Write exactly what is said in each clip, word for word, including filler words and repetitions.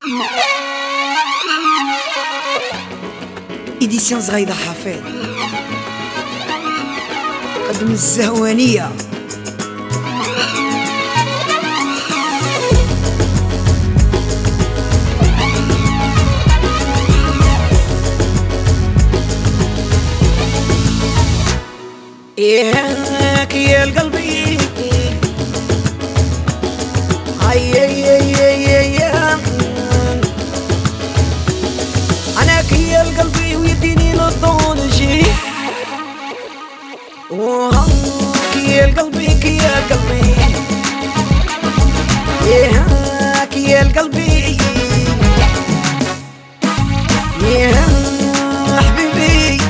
إديسيون زغيدة حفيظ قدم الزهوانية. ياك يا القلبي اي اي اي اي انا كي يا القلبي ويديني للطول شي كي يا القلبي كي يا القلبي ياك يا القلبي يا حبيبي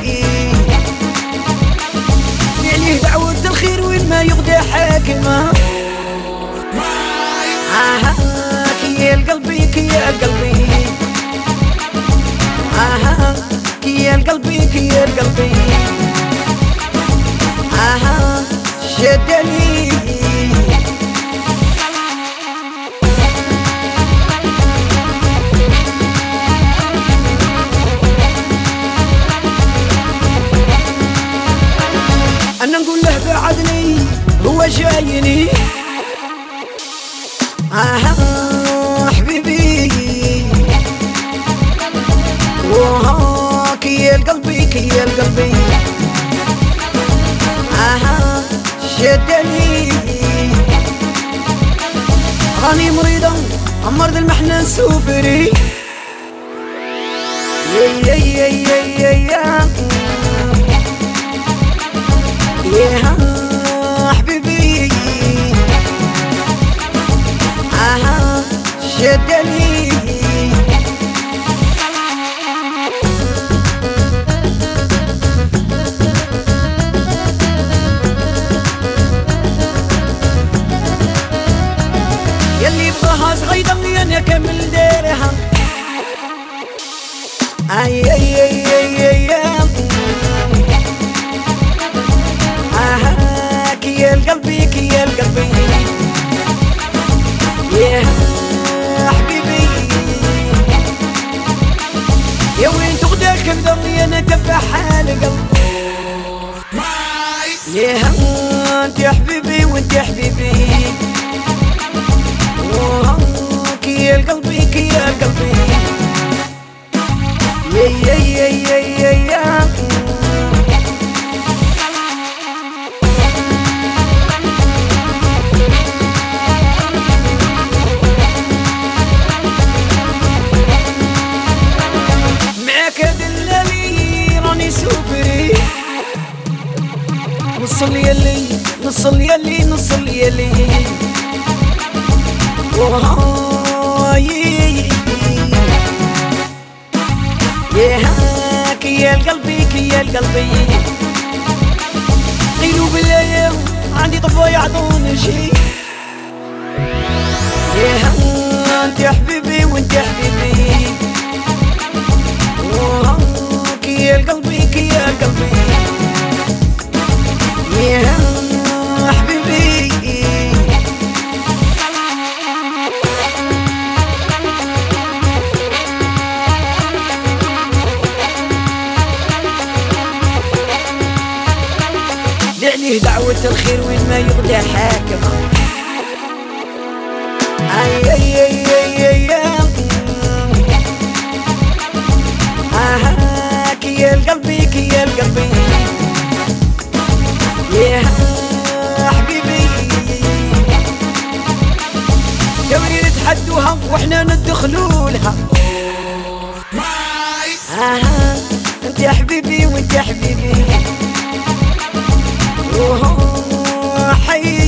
دعوة الخير وين ما يغدى حاكمة. آه كي يا القلبي كي يا القلبي آه كي يا القلبي كي يا القلبي آه شدني أنا نقول له بعدني هو جايني آه حبيبي وها كي يا القلبي كي يا القلبي آه شدني راني مريضة مرض المحنة سوفري يا يا يا يا يا يا حبيبي آه شدني يلي بغاها صغيرة انا كمل دارها اي اي اي اي اي كي يا القلبي كي يا القلبي يا حبيبي يا وين تغدى كبدني انا تبع حال قلبي يا انت يا حبيبي وانت يا حبيبي كي يا القلبي كي يا القلبي يا يا يا يا يا سوفري نص الليالي نص الليالي نص الليالي وهاي يا كي يا القلبي كي يا القلبي قيلوا بالله عندي طفا يعطوني شي يا انت يا حبيبي وانت يا حبيبي كي يا القلبي كي يا القلبي يا حبيبي لعليه دعوة الخير وين ما يغدى حاكمة اي اي اي اي اي آه كي يا القلبي كي يا القلبي يا حبيبي دوري نتحدوها واحنا ندخلولها آه انت يا حبيبي وانت يا حبيبي وهو حي